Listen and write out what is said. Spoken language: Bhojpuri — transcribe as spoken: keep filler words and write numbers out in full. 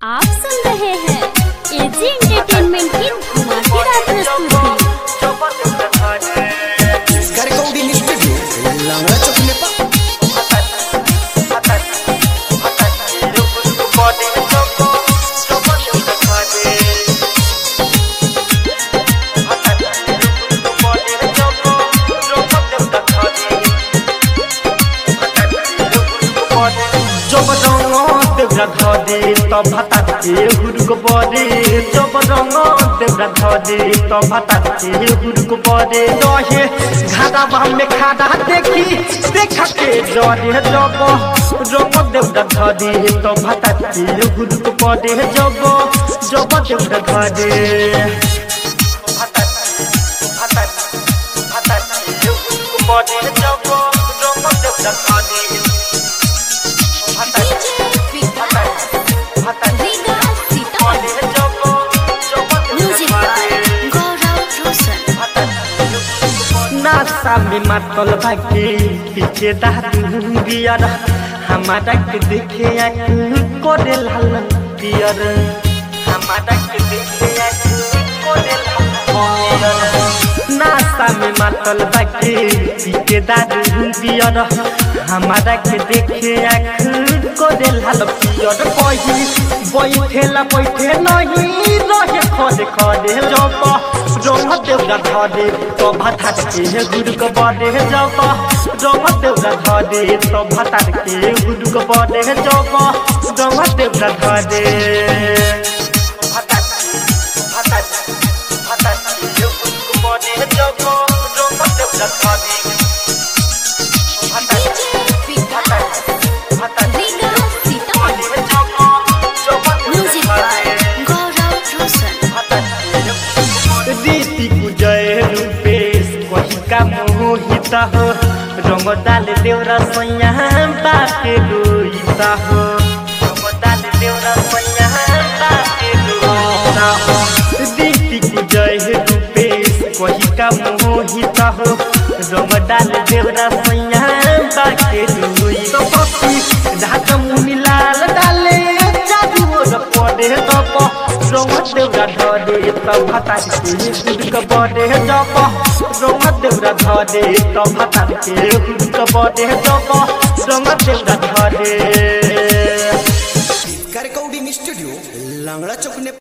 आप सुन रहे हैं एजी एंटरटेनमेंट की धमाकेदार प्रस्तुति। धरे तो भाता के हुरुक परे जब रंग देवरा धरे तो भाता के हुरुक परे रहे घाटा में खाड़ा देखी देखा के डरे जब रंग देवरा धरे तो भाता के हुरुक परे जब जब देवरा धरे भाता भाता भाता के हुरुक परे जब रंग देवरा धरे सामने मातल भागे पीछे दारू बियर हमारा के देखे कोरे लाल पियर हमारा के देखे कोरे लाल नाश्ता में मातल भागे पीछे दारू बियर हमारा के देखे कोरे लाल पियर कही बैठेला बैठे नहीं रहे खड़े खड़े जब रंग देवरा धरे तो भाता के हुरुक परे जब रंग देवरा धरे तो भाता के हुरुक परे जब रंग देवरा धरे भाता भाता भाता के हुरुक परे जब रंग देवरा धरे भाता भाता भाता मोहिता हो रंग डाल देवरा सैया बाटे रोईता हो रंग डाल देवरा सैया बाटे रोईता हो दीदी की जय रूपेश कही का मोहिता हो रंग डाल देवरा सैया बाटे रोईता पपी ढाका मुनि लाल डाले जादू पड़े तब रंग देवरा धरे तब भाता के हुरुक परे जब रंग देवरा धरे तब भाता के हुरुक परे जब रंग देवरा धरे। स्टूडियो लंगड़ा चौक ने